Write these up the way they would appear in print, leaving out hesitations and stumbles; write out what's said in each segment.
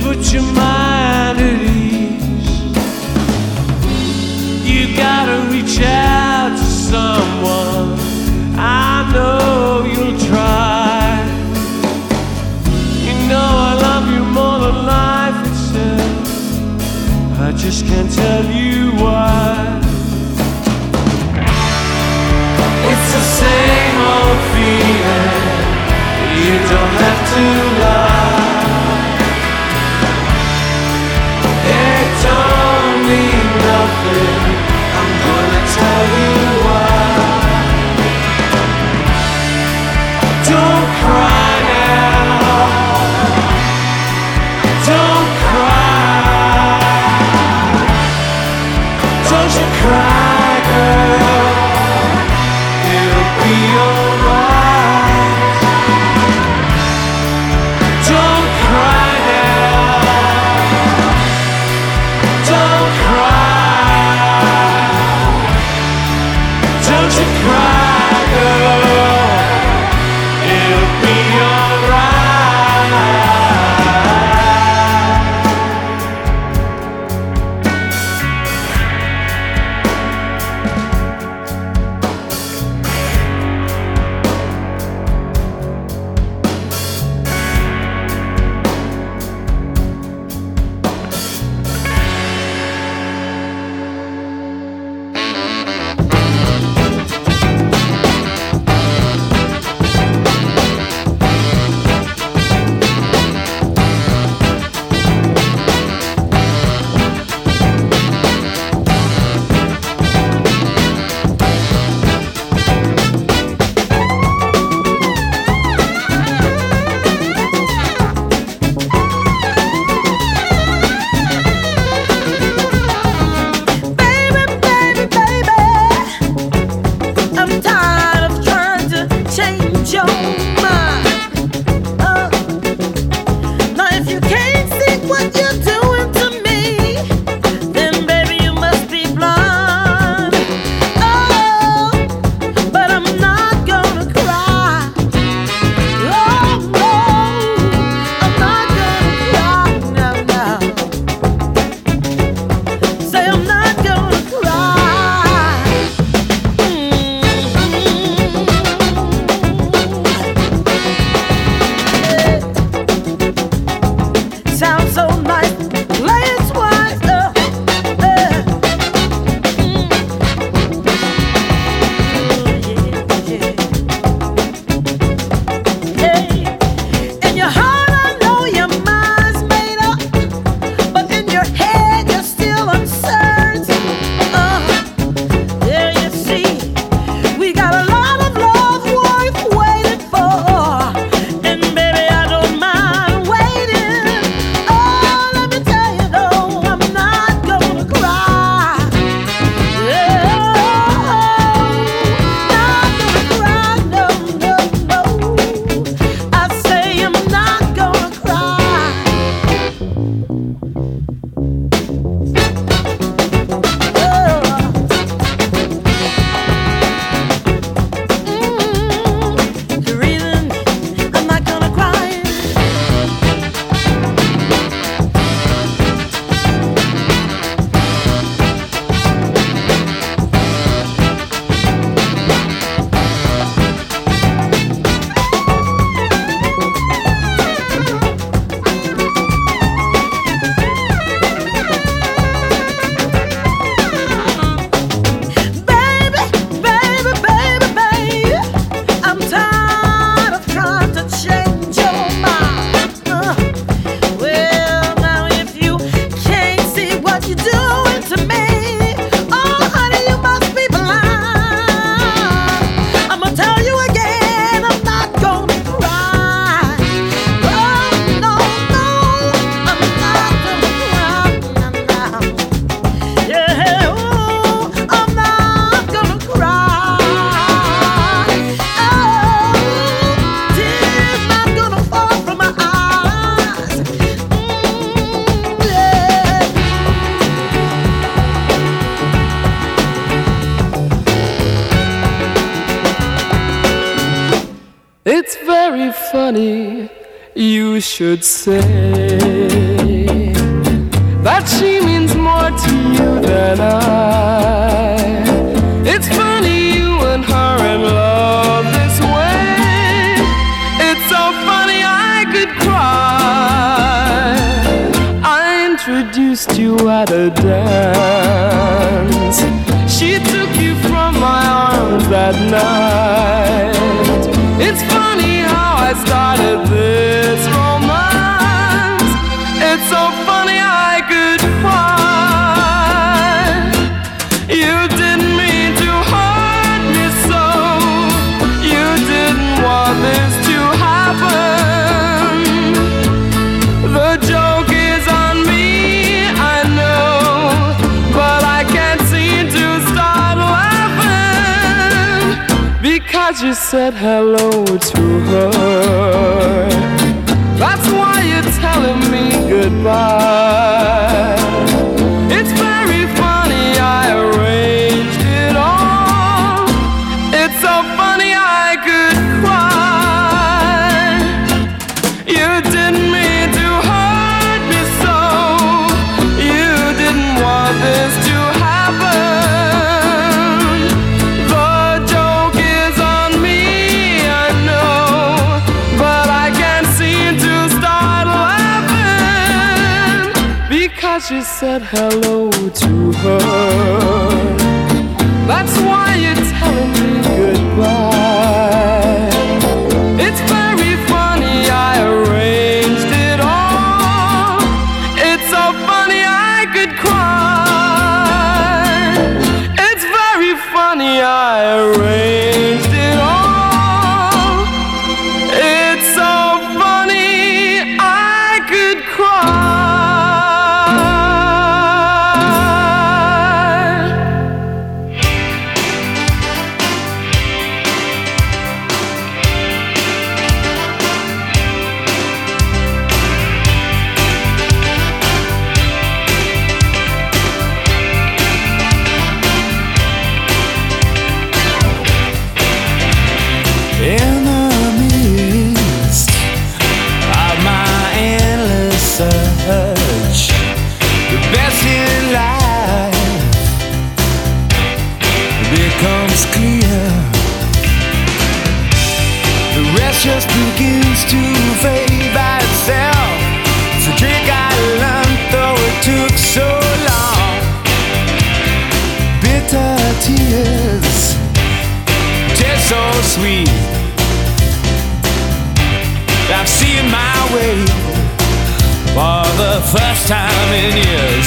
put your mind at ease. You gotta reach out to someone. I know you'll try. You know I love you more than life itself. I just can't tell you why. It's the same old feeling. You don't have to lie. It don't mean nothing. I'm gonna tell you why. Don't cry now. Don't cry. Don't you cry, girl. It'll be alright. Don't cry now. Don't cry. Don't you cry, girl. It'll be alright. It's very funny, you should say. that she means more to you than I. It's funny you and her in love this way. It's so funny I could cry. I introduced you at a dance. She took you from my arms that night. It's funny how I started this romance. It's so funny I could cry. You didn't mean to hurt me so. You didn't want this to happen. The joke is on me, I know, but I can't seem to start laughing because you said hello to her. That's why you're telling me goodbye. It's very funny I arranged it all. It's so funny I could cry. You didn't mean to hurt me so. You didn't want this to happen. The joke is on me, I know, but I can't seem to start laughing because you said hello to her. That's why you're telling me goodbye. It's very funny I arranged it all. It's so funny I could cry. It's very funny I arranged it all. It's so funny I could cry. In the midst of my endless search, the best in life becomes clear. The rest just begins to fade by itself. It's a trick I learned, though it took so long. Bitter tears taste so sweet. I'm seeing my way for the first time in years.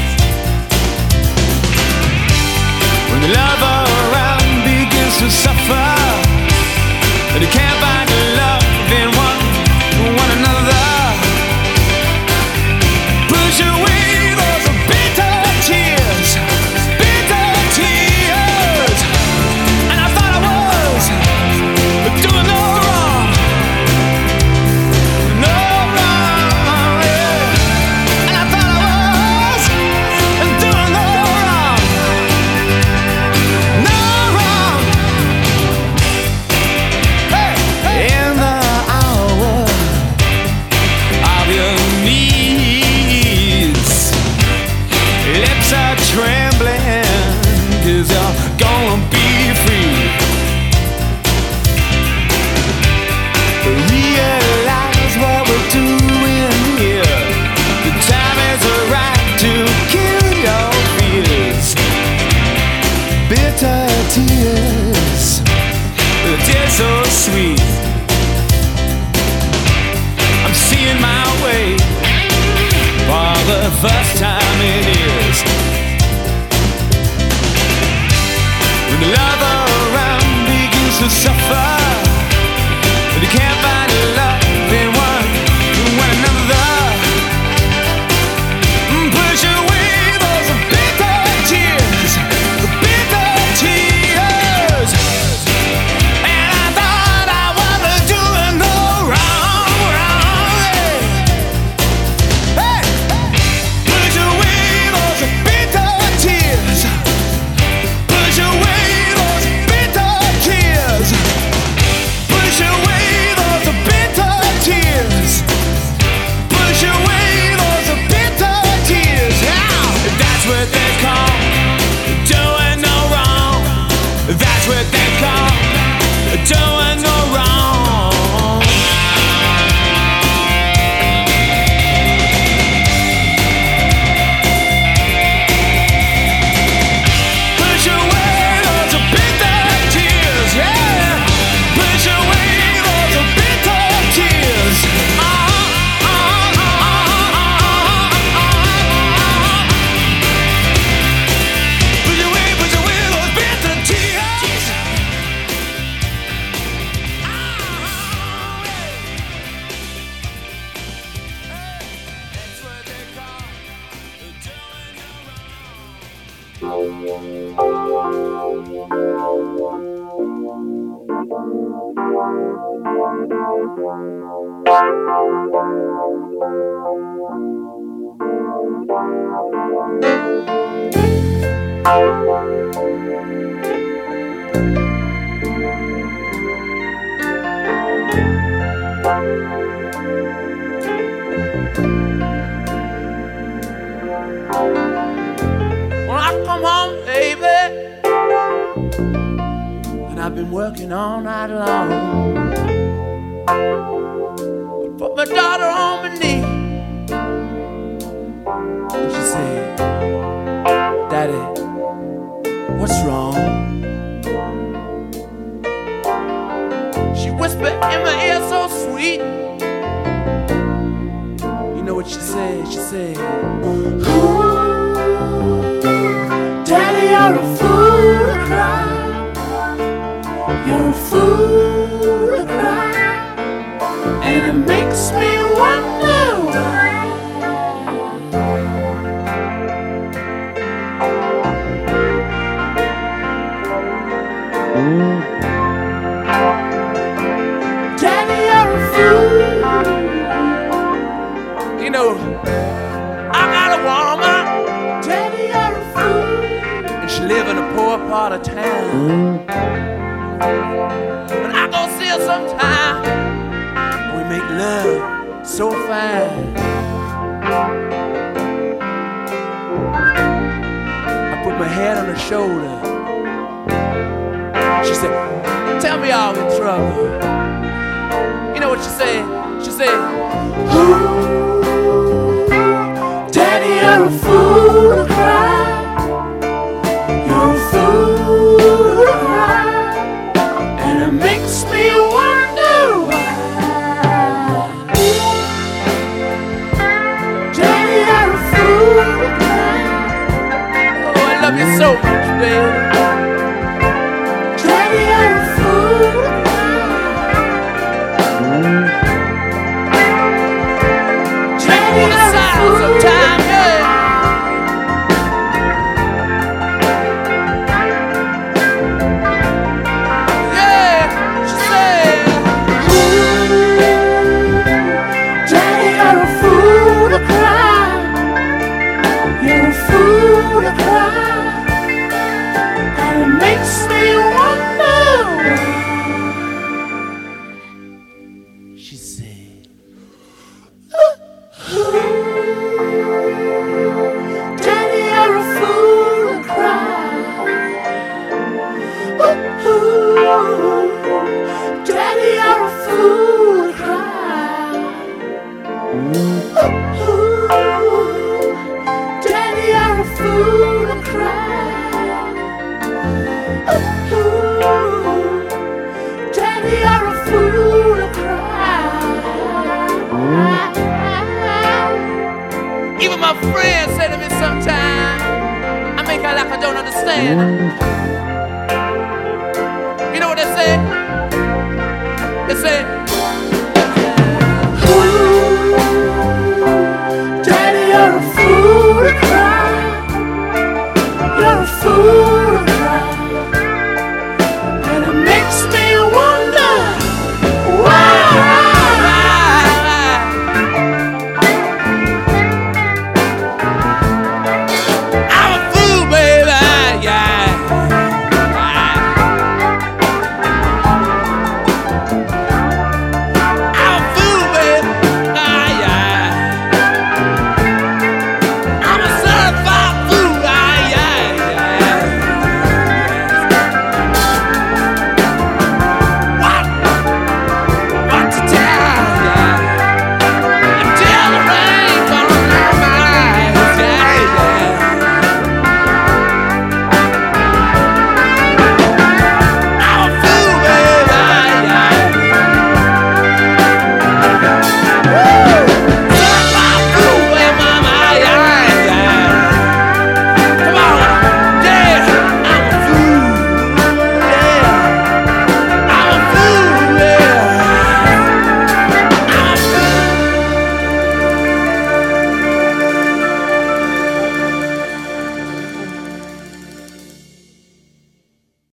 When the love around begins to suffer, and you can't find love in one another, push away those bitter tears, bitter tears. And I thought I was doing no wrong. No wrong, yeah. And I thought I was doing no wrong. No wrong. Hey, in the hour of your needs, lips are trembling, 'cause you're gonna be free. Realize what we're doing here. The time is right to kill your fears. Bitter tears, the tears so sweet. I'm seeing my way for the first time in years. When the love around begins to suffer, and you can't find love in one another, push away those bitter tears, bitter tears. And I thought I was doing no wrong, hey. Push away those bitter tears, push away those bitter tears, push away those When I come home, baby, and I've been working all night long, I put my daughter on my knee, and she said, Daddy, what's wrong? She whispered in my ear so sweet. You know what she said? She said, Daddy, you're a fool to cry. You're a fool to cry. And it makes me wonder why. Daddy, you're a fool. you know, I got a woman, Daddy, you're a fool. and she live in a poor part of town. And I go see her sometime. We make love so fine. I put my head on her shoulder. She said, tell me all in trouble. You know what she said? She said, Daddy, you're a fool to cry. You're a fool to cry. And it makes me wonder why. Daddy, you're a fool to cry. oh, I love you so much, baby. Daddy, you're a fool to cry. Daddy, On the you're a side fool to sometime, yeah. Yeah, she said, Daddy, you're a fool to cry. You're a fool to cry. And it makes me wonder why. she said, Daddy, you're a fool to cry. Daddy, you're a fool to cry. Daddy, you're a fool to cry. Daddy, you're a fool to cry. even my friends say to me sometimes, I make out like I don't understand.